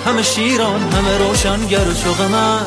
همه شیران همه روشنگر و چو قمر.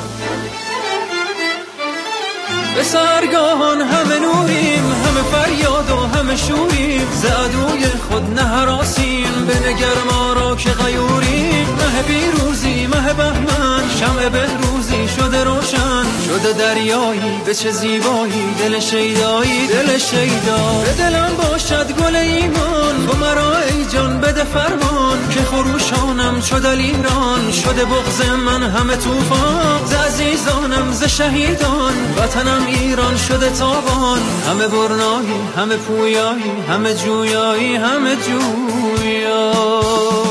به سرگاهان همه نوریم، همه فریاد و همه شوریم، ز عدوی خود نهراسیم، بنگر ما را که غیوریم. مه پیروزی مه بهمن، شمع بهروزی شده روشن، شده دریایی به چه زیبایی، دل شیدایی دل شیدا. به دلم باشد گل ایمان، تو مرا ای جان بده فرمان، که خروشانم چو دلیران، شده بغض من همه طوفان. ز عزیزانم ز شهیدان، وطنم ایران شده تابان، همه برنایی همه پویایی همه جویایی همه جویا.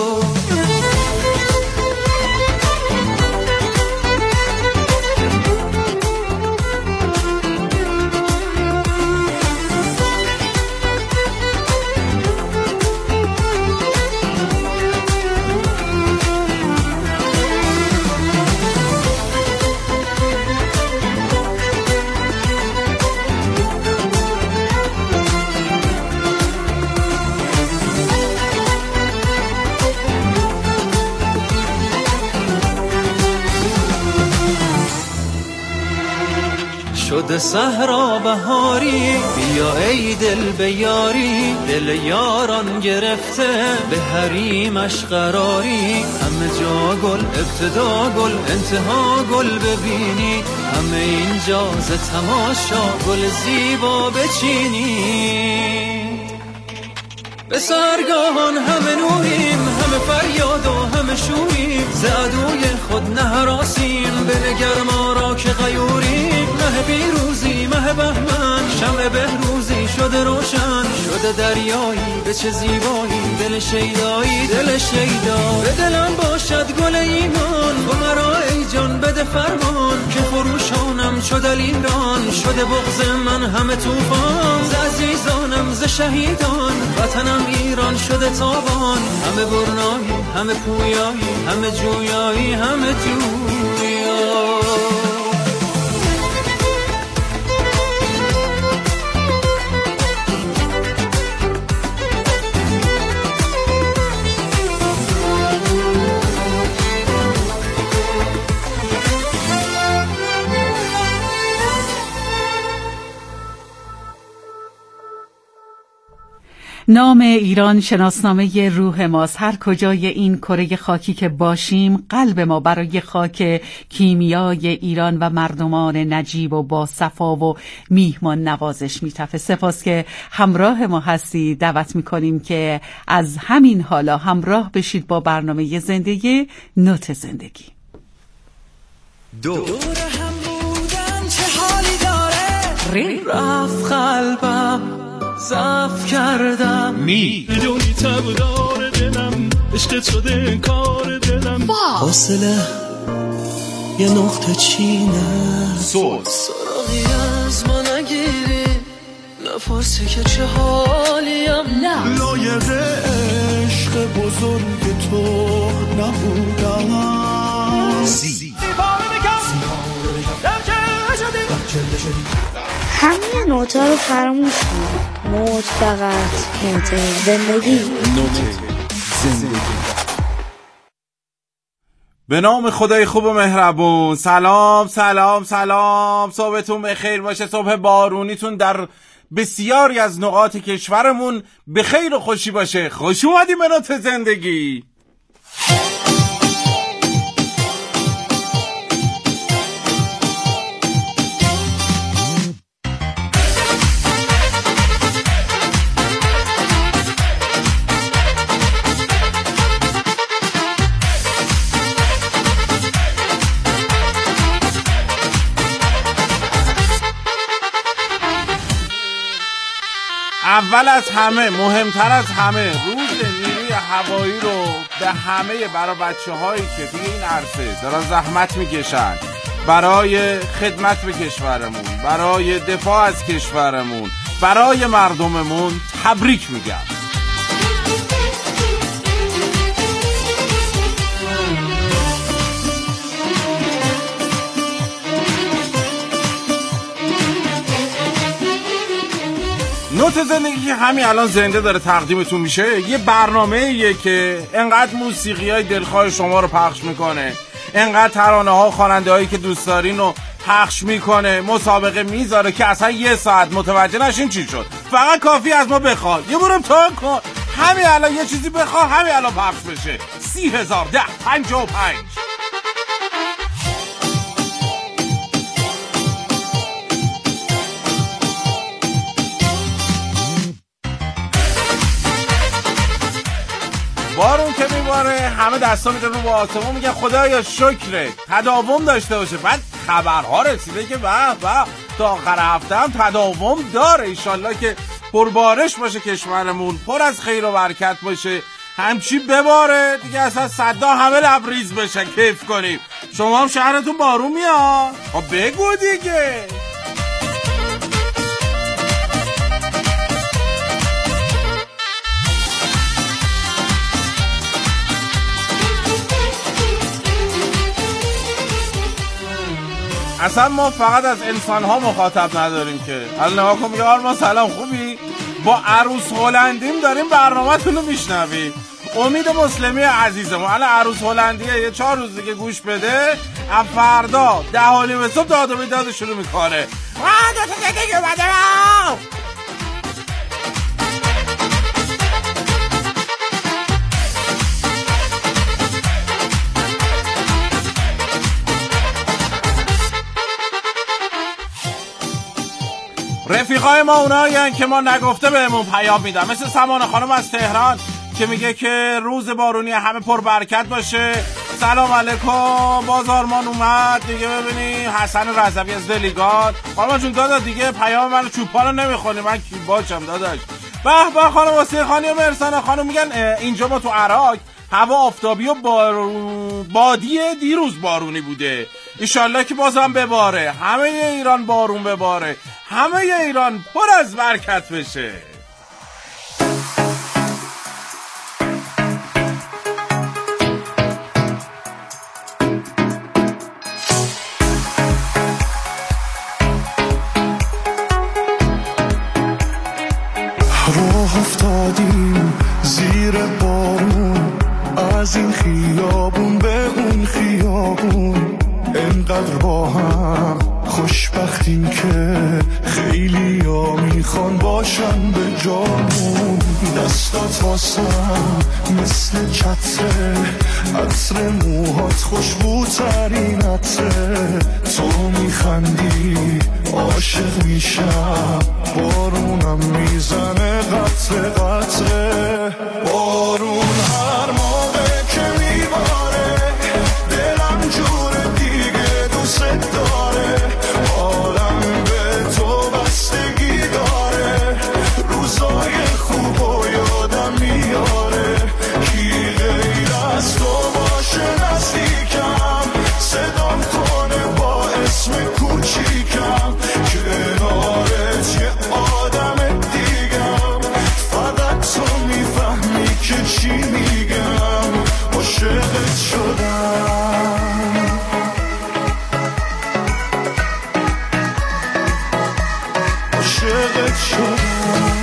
شده صحرا بهاری، بیا ای دل به یاری، دل یاران گرفته به حریمش قراری. همه جا گل ابتدا گل انتها گل ببینی، همه اینجا ز تماشا گل زیبا بچینی. به سرگاهان همه نوریم، همه فریاد و همه شوریم، ز عدوی خود نهراسیم، بنگر ما را که غیوریم. مه پیروزی مه بهمن، شمع بهروزی شده روشن، شده دریایی به چه زیبایی، دل شیدایی دل شیدا. به دلم باشد گل ایمان، تو مرا ای جان بده فرمان، که خروشانم چو دلیران، شده بغض من همه طوفان. ز عزیزانم ز شهیدان، وطنم ایران شده تابان، همه برنایی همه پویایی همه جویایی همه جویا. نام ایران شناسنامه روح ماست. هر کجای این کره خاکی که باشیم، قلب ما برای خاک کیمیای ایران و مردمان نجیب و با صفا و میهمان نوازش میتفه. سپاس که همراه ما هستید. دعوت میکنیم که از همین حالا همراه بشید با برنامه زندگی نوت زندگی. دور هم بودن چه حالی داره، رفت قلبم ضعف کردم، میدونی تبدار دلم عشقت شده کار دلم. حاصله یه نقطه چینه، سراغی از ما نگیری، نپرسی که چه حالیم، لایق عشق بزرگ تو نبودم. همه نوتا رو فراموش کن، نوت فقط نوت زندگی. نوت زندگی. به نام خدای خوب و مهربون. سلام سلام سلام، صبحتون بخیر باشه، صبح بارونیتون در بسیاری از نقاط کشورمون به خیر و خوشی باشه. خوش اومدیم به نوت زندگی. اول از همه، مهمتر از همه، روز نیروی هوایی رو به همه برای بچه‌هایی که توی این عرصه دارن زحمت میکشن برای خدمت به کشورمون، برای دفاع از کشورمون، برای مردممون تبریک میگم. نوت روبات زندگی که همین الان زنده داره تقدیمتون میشه یه برنامه‌ایه که انقدر موسیقی‌های دلخواه شما رو پخش میکنه، انقدر ترانه‌ها خواننده‌هایی که دوست دارین رو پخش میکنه، مسابقه میذاره که اصلا یه ساعت متوجه نشین چی شد. فقط کافی از ما بخواد، یه بار امتحان کن، همین الان یه چیزی بخواد همین الان پخش بشه. 30,010-55. بارون که میباره همه دستا میدن رو با آسمون میگن خدایا شکرت، تداوم داشته باشه. بعد خبرها رسیده که به تا آخر هفته هم تداوم داره. ایشالله که پربارش باشه کشورمون، پر از خیر و برکت باشه، همچی بباره دیگه، اصلا صدا همه لبریز بشه، کیف کنیم. شما هم شهرتون بارون میاد؟ خب بگو دیگه. اصلا ما فقط از انسان ها مخاطب نداریم که. حالا نگاه کن، میگه آرمان سلام خوبی؟ با عروس هلندیم داریم برنامه تونو میشنویم. امید مسلمی عزیزم حالا عروس هلندیه، یه 4 روز دیگه گوش بده، از فردا 10:30 صبح داد و بیداد شروع میکنه. رفیقای ما اونایی که ما نگفته بهمون پیام میدن، مثل سمانه خانم از تهران که میگه که روز بارونی همه پر برکت باشه. سلام علیکم، باز آرمان اومد دیگه. ببینی حسن رضوی از دلیگان، آرمان جون دادا دیگه پیام منو چوپانو نمیخونی، من کی باشم داداش. به به خانم واسه خانی و مرسانه خانم میگن اینجا ما تو عراق هوا آفتابی و بادی دیروز بارونی بوده. ایشالله که بازم بباره، همه ایران بارون بباره، همه ایران پر از برکت بشه. راه افتادیم زیر بارون، از این خیابون به اون خیابون، انقدر با هم خوشبختیم که خیلی ها میخوان باشن به جامون. دستات واسم مثل چتره، عطر موهات خوشبوترین عطره، تو میخندی عاشق میشم، بارونم میزنه قطره قطره. بارون هر موقع که میباره دلم جور دیگه دوست داره، عالم به تو بستگی داره، روزای خوب و یادم میاره، کی غیر از تو باشه نزدیکم، صدام کنه با اسم کوچیکم، کنارت یه آدم دیگم، فقط تو میفهمی که چی میگم، عاشقت شدم، عاشقت شدم.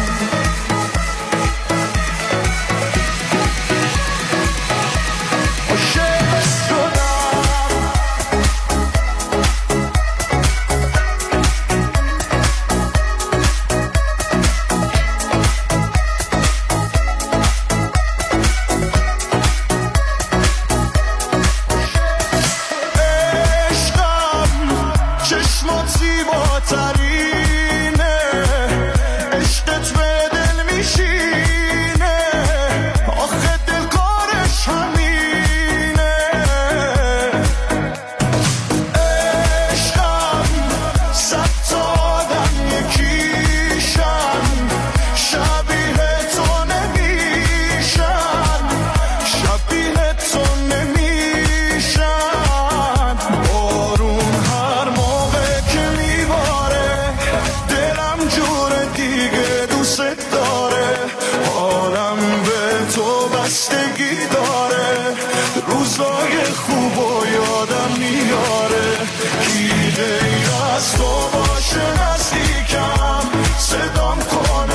روزای خوب و یادم میاره، کی غیر از تو باشه نزدیکم، صدام کنه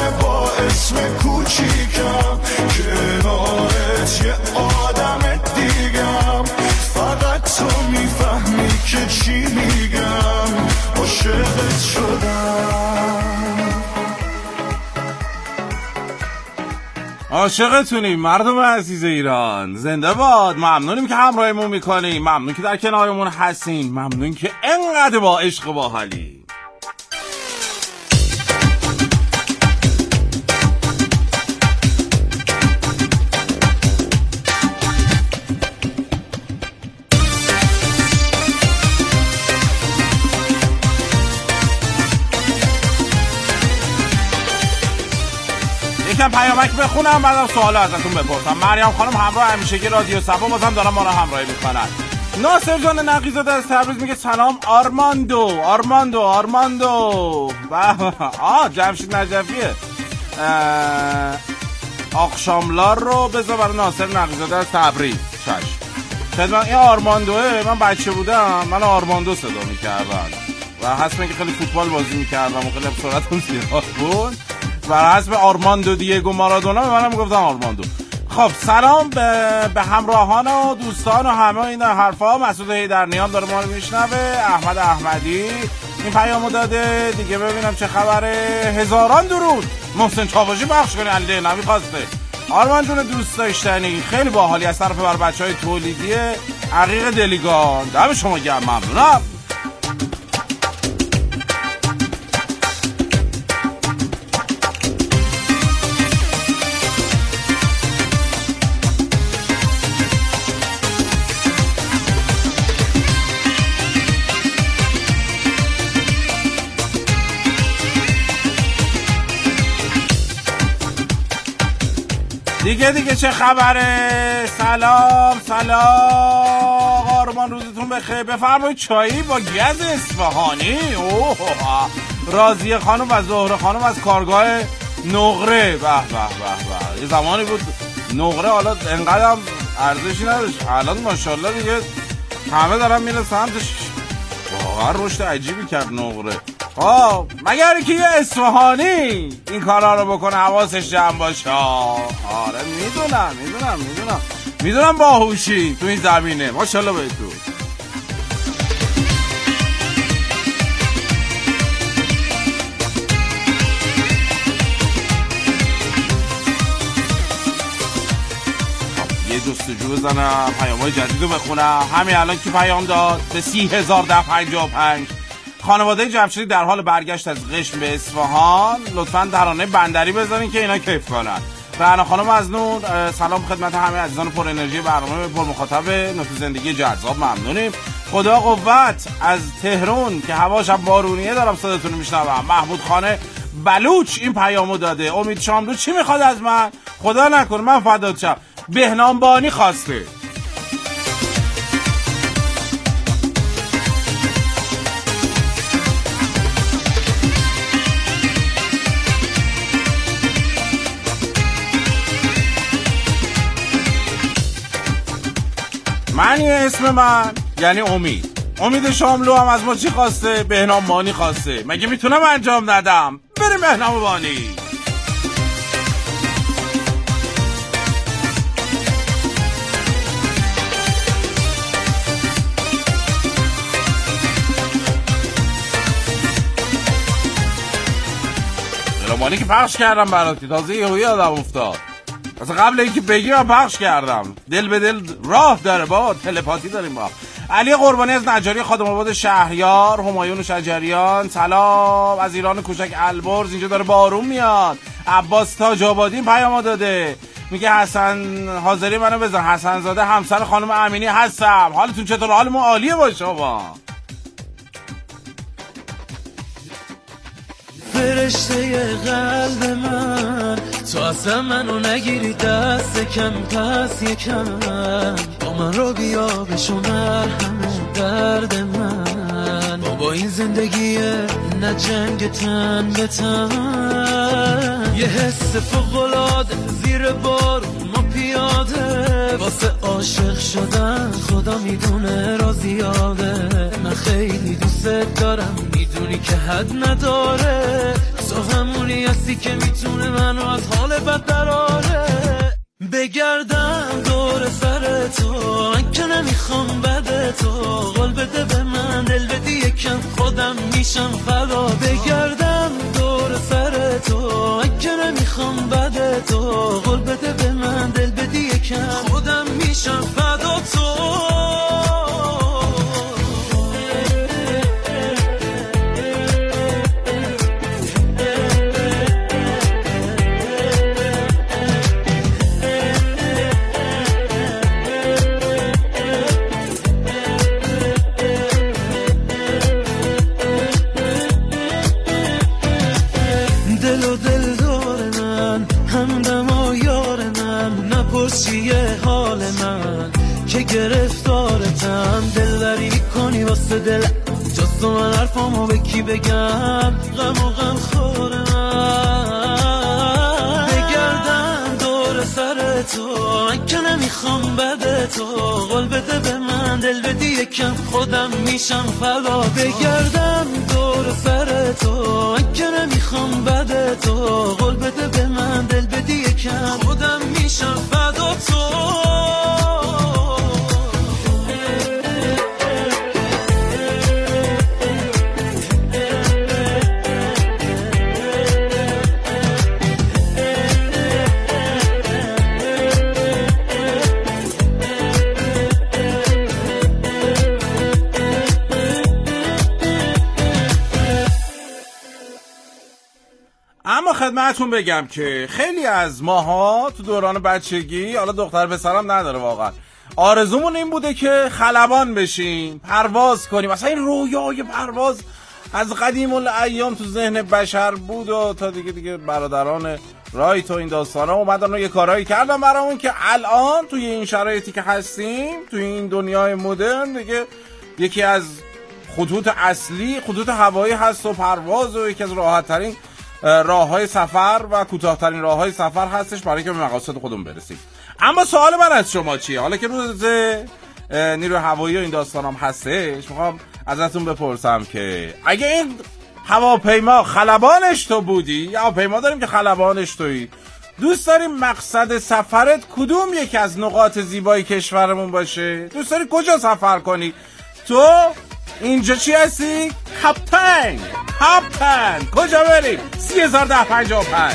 اسم کوچیکم کنارت یه آدم دیگم فقط تو میفهمی که چی میگم عاشقت شدم عاشقتونیم مردم عزیز ایران زنده باد ممنونیم که همراهیمون میکنیم ممنون که در کنارمون هستین ممنون که انقدر با عشق و با حالی یکم پیامک بخونم بعدم سوال ازتون بپرسم. مریم خانم همراه همیشگی رادیو صبا بازم دارم ما رو همراهی میکنن. ناصر جان نقیزاده از تبریز میگه سلام آرماندو جمشید نجفیه آقشاملار رو بذار برای ناصر نقیزاده از تبریز. چشم خدمت این آرماندوه. من بچه بودم من آرماندو صدا میکردم و حسب اینکه خیلی فوتبال بازی میکردم و خیلی سرعتم زیاد بود بر حسب آرماندو دیگو مارادونا به منم گفتن آرماندو. خب سلام به همراهان و دوستان و همه این حرفا. مسعود هیدرنیان داره ما رو میشنوه. احمد احمدی این پیامو داده دیگه. ببینم چه خبره. هزاران درود. محسن چاوشی بخش کنی علی نمیخواسته. آرمان جون دوست داشتنی خیلی باحالی از طرف بر بچهای تولیدی عقیق دلیگان. دم شما گرم ممنونم. دیگه چه خبره؟ سلام آرمان روزتون بخیر. بفرمایید چایی با گز اصفهانی. راضیه خانم و زهره خانم از کارگاه نقره. به یه زمانی بود نقره حالا انقدر ارزشی نداشت الان ماشاءالله دیگه همه دارن میره سمتش. واقعا رشد عجیبی کرد نقره. مگر که یه اصفهانی این کارا رو بکنه حواسش جمع باشه. آره میدونم باهوشی تو این زمینه. ماشاءالله بهتون. یه جستجو بزنم پیام‌های جدید رو بخونم. همین الان که پیام داد به 30,055 خانواده جمشیدی در حال برگشت از قشم به اصفهان. لطفاً ترانه بندری بذارین که اینا کیف کنن. رعنا خانم از نور سلام خدمت همه عزیزان پر انرژی برنامه پر مخاطب نوت زندگی جذاب ممنونیم. خدا قوت از تهران که هواش بارونیه دارم صداتون رو میشنوم. محمود خانه بلوچ این پیامو داده. امید شاملو چی میخواد از من؟ خدا نکنه من فدات شم. بهنام بانی خواسته. معنی اسم من یعنی امید شاملو هم از ما چی خواسته؟ بهنام بانی خواسته. مگه میتونم انجام ندم؟ بریم بهنام بانی. بهنام بانی که پخش کردم برات تازه یادم افتاد. اصلا قبل اینکه بگی من پخش کردم. دل به دل راه داره با تلپاتی داریم با. علی قربانی از نجاری خادم آباد شهریار. همایون شجریان سلام از ایران کوچک البرز. اینجا داره بارون میاد. عباس تاج آبادی پیام داده میگه حسن حاضری منو بزن. حسن زاده همسر خانم امینی هستم. حالتون چطور؟ حال ما عالیه باشه با. فرشته قلب من تو اصلا منو نگیری دست کم پس یکم با من رو بیا بشومر همه درد من. با این زندگیه نه جنگ تن به تن. یه حس فوق‌العاده زیر بارون ما پیاده. واسه عاشق شدن خدا میدونه را زیاده. من خیلی دوست دارم میدونی که حد نداره. تو همونی هستی که میتونه منو از حال بد دراره. بگردم دور سر تو من که نمیخوام بده تو، قول بده به من دل بدی یکم خودم میشم فدا. بگردم دور سر تو من که نمیخوام بده تو، قول بده به من دل بدی یکم خودم میشم فدا تو. چیه حال من که گرفتارتم، دلبری کنی واسه دل جز تو من حرفامو به کی بگم، غم و غم خورم. بگردم دور سر تو من که نمیخوام بده تو، قول بده به من دل بدی یکم خودم میشم فدا. بگردم دور سر تو من که نمیخوام بده تو، قول بده به من دل بدی یکم خودم میشم فدا تو. اما خدمتتون بگم که خیلی از ماها تو دوران بچگی، حالا دختر پسرم نداره واقعا، آرزومون این بوده که خلبان بشیم، پرواز کنیم. اصلا این رویای پرواز از قدیم الایام تو ذهن بشر بود و تا دیگه برادران رایت و این داستانا اومدن و یه کارهایی کردن برامون که الان توی این شرایطی که هستیم توی این دنیای مدرن دیگه یکی از خطوط اصلی خطوط هوایی هست و پرواز و یکی از راحت ترین راه‌های سفر و کوتاه‌ترین راه‌های سفر هستش برای که به مقاصد خودمون برسیم. اما سوال من از شما چیه؟ حالا که روز نیروی هوایی و این داستانام هستش، میخوام ازتون بپرسم که اگه این هواپیما خلبانش تو بودی، یا هواپیما داریم که خلبانش تویی، دوست داری مقصد سفرت کدوم یکی از نقاط زیبای کشورمون باشه؟ دوست داری کجا سفر کنی؟ تو اینجا چی هستی؟ کاپتن کجا بریم؟ 301055.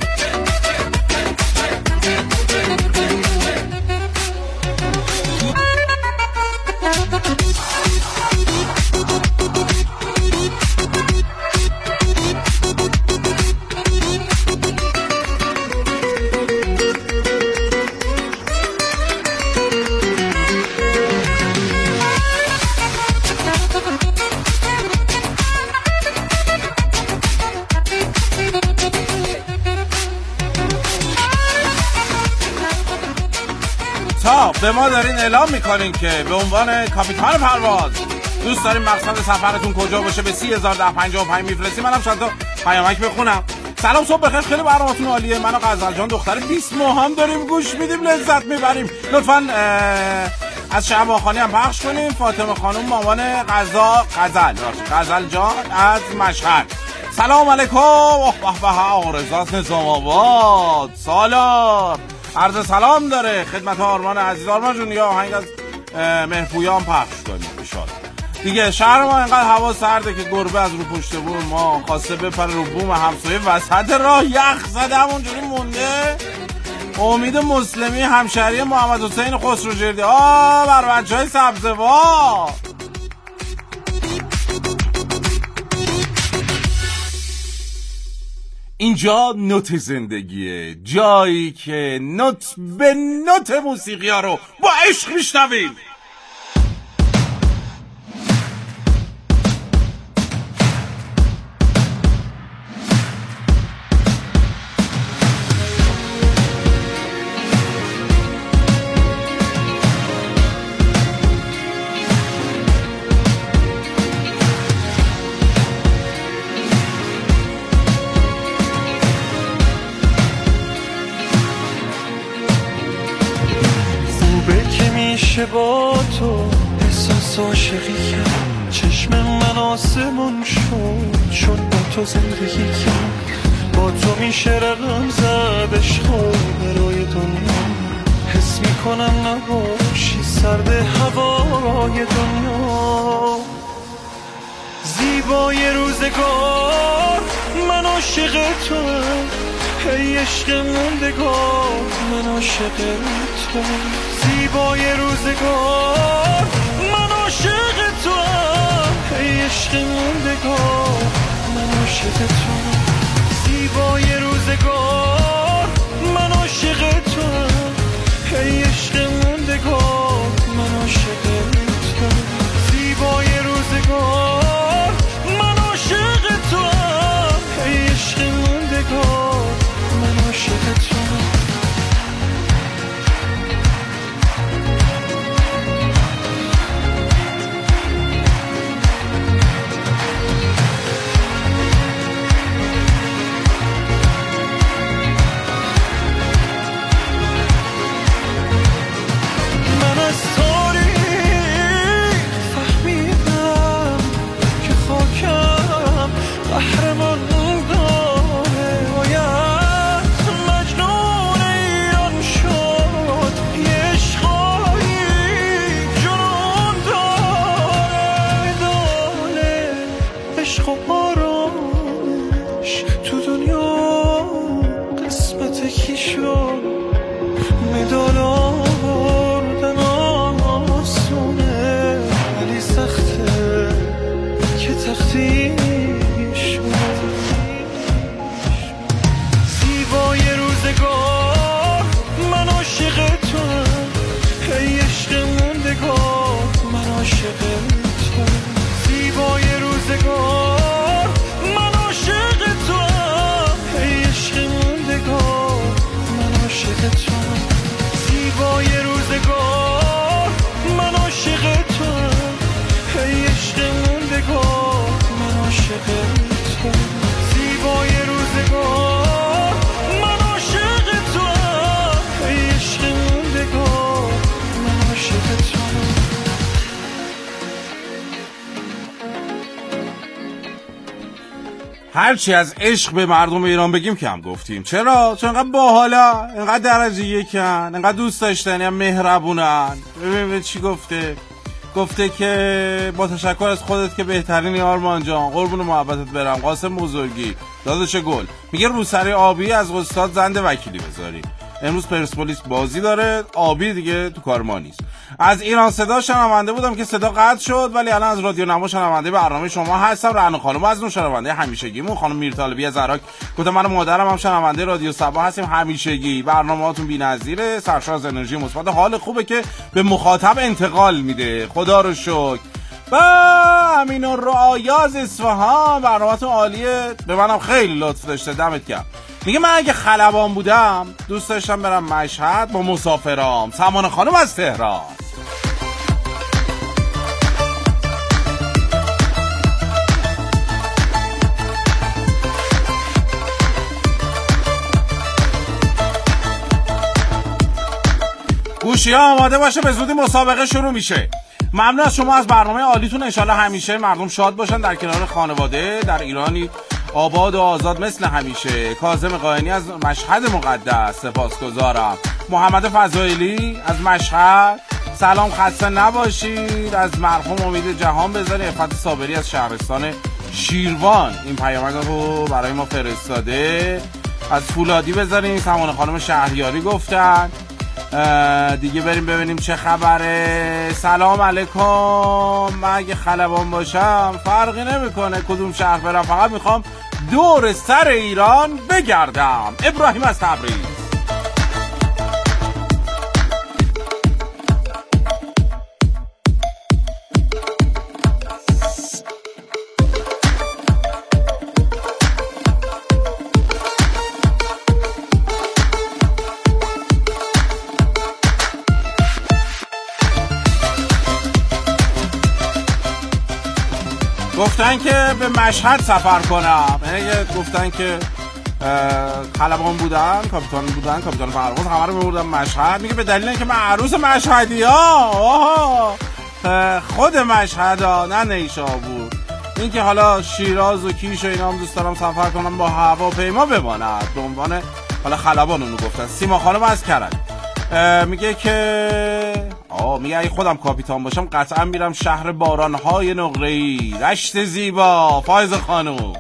به ما دارین اعلام میکنین که به عنوان کاپیتان پرواز دوست دارین مقصد سفرتون کجا باشه، به 301055 میفرستین. منم چند تا پیامک بخونم. سلام، صبح بخیر، خیلی برنامه‌تون عالیه. من و غزل جان دختر 20 ماه هم داریم گوش میدیم، لذت میبریم. لطفاً از شعبانخانی هم پخش کنیم. فاطمه خانم مامان غزل جان از مشهد. سلام علیکم. آرزاست نظام آباد سالار عرض سلام داره خدمت آرمان عزیز. آرمان جون یا آهنگ از مهپویان پخش کنیم بشار دیگه. شهر ما اینقدر هوا سرده که گربه از رو پشت بوم ما خواسته بپره رو بوم همسایه وسط راه یخ زده همونجوری مونده. امید مسلمی همشهری محمد حسین خسروجردی بر بچهای سبزوار. اینجا نوت زندگیه، جایی که نوت به نوت موسیقی ها رو با عشق میشنویم. با تو احساس عاشقی کرد، چشم من آسمون شد چون با تو زندگی کرد. با تو میشه رقم زد عشقو برای دنیا، حس میکنم نباشی سرد هوای دنیا. زیبای روزگار من عاشق توام، ای عشق موندگار من عاشق توام. زیبای روزگار من عاشق توام، ای عشق موندگار من عاشق توام. زیبای روزگار من عاشق توام، ای عشق موندگار من عاشق توام. زیبای روزگار من عاشق توام، ای عشق موندگار من عاشق توام. هرچی از عشق به مردم ایران بگیم کم گفتیم. چرا؟ چون انقدر باحالا، انقدر درجه یکن، انقدر دوست داشتنی، مهربونن. ببین چی گفته که با تشکر از خودت که بهترینی آرمان جان، قربون محبتت برم. قاسم بزرگی داداش گل میگه روسری آبی از استاد زنده وکیلی بذاری. امروز پرسپولیس بازی داره، آبی دیگه تو کار ما نیست. از ایران صدا شنونده بودم که صدا قطع شد، ولی الان از رادیو نما شنونده برنامه شما هستم. رعنا خانم از اون شنونده همیشگیمون، خانم میرطالبی از عراق گفت من و مادرم هم شنونده رادیو صبا هستیم همیشگی. برنامه‌هاتون بی‌نظیره، سرشار از انرژی مثبت، حال خوبه که به مخاطب انتقال میده. خدا رو شکر. با امین الرعایا از اصفهان برنامه‌تون عالیه، به منم خیلی لطف داشته، دمت گرم. میگه من اگه خلبان بودم دوست داشتم برم مشهد با مسافرام. سمانه خانم از تهران. گوشی ها آماده باشه، به زودی مسابقه شروع میشه. ممنون از شما از برنامه عالیتون. انشالله همیشه مردم شاد باشن در کنار خانواده در ایرانی آباد و آزاد مثل همیشه. کاظم قاینی از مشهد مقدس سپاسگزارم. محمد فضائلی از مشهد سلام، خسته نباشید. از مرحوم امید جهان بذاری. عفت صابری از شهرستان شیروان این پیامک رو برای ما فرستاده. از فولادی بذاریم. سمانه خانم شهریاری گفتن. دیگه بریم ببینیم چه خبره. سلام علیکم. من اگه خلبان باشم فرقی نمیکنه کدوم شهر برم، فقط میخوام دور سر ایران بگردم. ابراهیم از تبریز. گفتن که به مشهد سفر کنم، یعنی گفتن که خلبان بودن، کاپیتان پرواز همه رو میبردن مشهد. میگه به دلیل اینکه من عروس مشهدی ها. خود مشهد نه نیشابور. این که حالا شیراز و کیش و اینا هم دوست دارم سفر کنم با هواپیما بماند به عنوان حالا خلبان اونو گفتن. سیما خانم از کرد میگه که میگه اگه خودم کاپیتان باشم قطعا میرم شهر بارانهای نقره‌ای، رشت زیبا. فایز خانم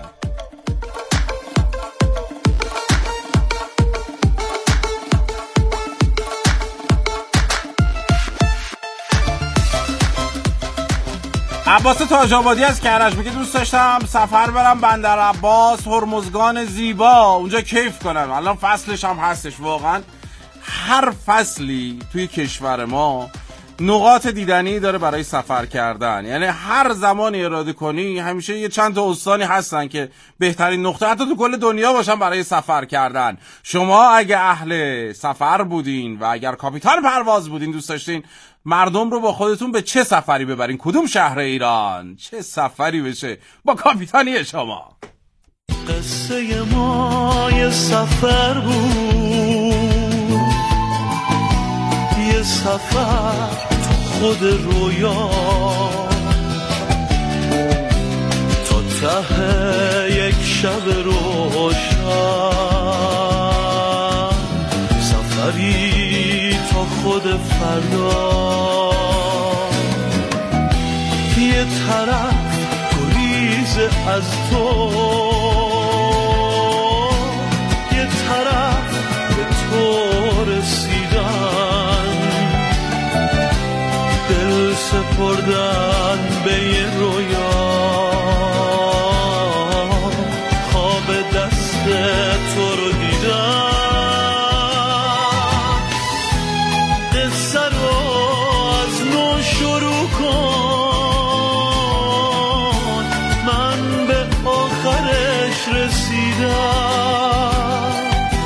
عباس تاج آبادی از کرج میگه دوست داشتم سفر برم بندر عباس، هرمزگان زیبا، اونجا کیف کنم. الان فصلش هم هستش. واقعا هر فصلی توی کشور ما نقاط دیدنی داره برای سفر کردن. یعنی هر زمانی اراده کنی همیشه یه چند تا استانی هستن که بهترین نقطه حتی تو کل دنیا باشن برای سفر کردن. شما اگه اهل سفر بودین و اگر کاپیتان پرواز بودین، دوست داشتین مردم رو با خودتون به چه سفری ببرین؟ کدوم شهر ایران چه سفری بشه با کاپیتانی شما؟ قصه ما یه سفر بود، یه سفر خود رویا، تا ته یک شب روشن، سفری تا خود فردا. یه طرف گریز از تو، یه طرف به تو رسیدن، دل سپردن به یه رویا، خواب دست تو رو دیدن. قصه رو از نو شروع کن، من به آخرش رسیدم.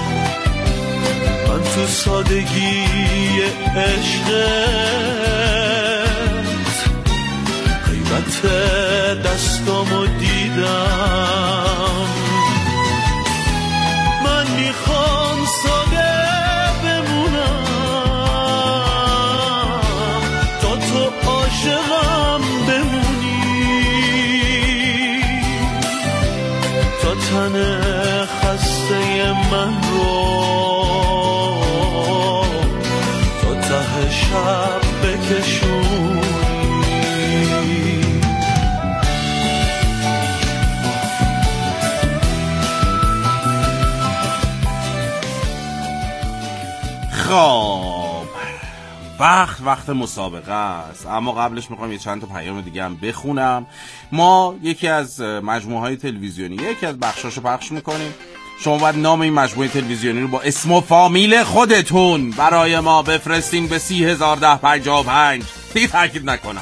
من تو سادگی عشقت غیبت دستامو دیدم. من میخوام ساده بمونم تا تو عاشقم بمونی، تا تن خسته من رو تا ته شب بکشونی. خب وقت مسابقه است، اما قبلش میخوام یه چند تا پیام دیگه هم بخونم. ما یکی از مجموعه‌های تلویزیونی یکی از بخشاشو پخش میکنیم. شما باید نام این مجموعه تلویزیونی رو با اسم و فامیل خودتون برای ما بفرستین به 301055. دیگه تاکید نکنم.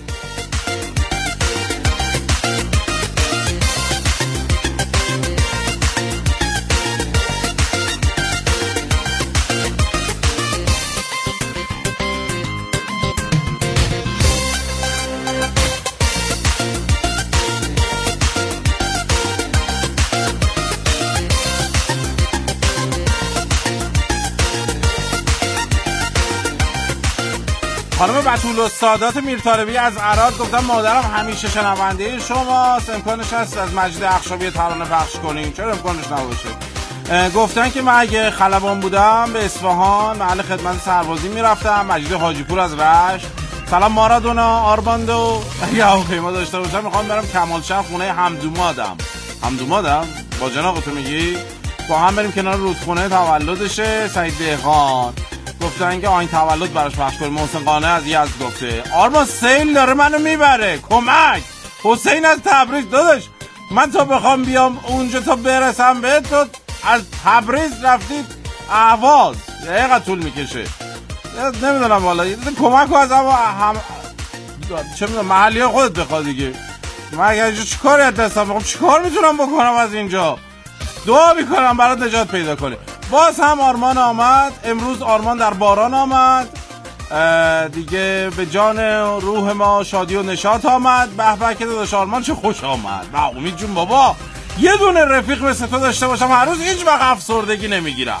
خانم بطول السادات میرطالبی از عراق گفتم مادرم همیشه شنونده شماست، امکانش هست از مجید اخشابی ترانه پخش کنیم؟ چرا امکانش نباشه؟ گفتن که من اگه خلبان بودم به اصفهان محل خدمت سربازی میرفتم. مجید حاجی پور از رشت. سلام مارادونا آرماندو. اگه هواپیما داشته باشم میخوام برم کمالشهر خونه همدومادم با جناق تو میگی با هم بریم کنار رودخونه تولدشه. سعید دهقان گفتن که آین تولد براش پخش کنیم. محسن قانع از یزد گفته آرمان سیل داره منو میبره کمک. حسین از تبریز داداش من تا بخوام بیام اونجا تا برسم به تو از تبریز رفتید اهواز دقیقا طول میکشه. نمیدونم والا کمک از هم چه میدونم محلی خودت بخواد دیگه. من اگر اینجا چیکاری از دستم میخوام چیکار میتونم بکنم از اینجا؟ دعا میکنم برات نجات پیدا کنه. باز هم آرمان آمد. امروز آرمان در باران آمد دیگه. به جان روح ما شادی و نشاط آمد. به به که داداش آرمان چه خوش آمد. و امید جون بابا یه دونه رفیق مثل تو داشته باشم هر روز هیچ وقت افسردگی نمیگیرم.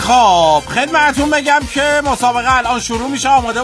خب خدمتتون بگم که مسابقه الان شروع میشه. آماده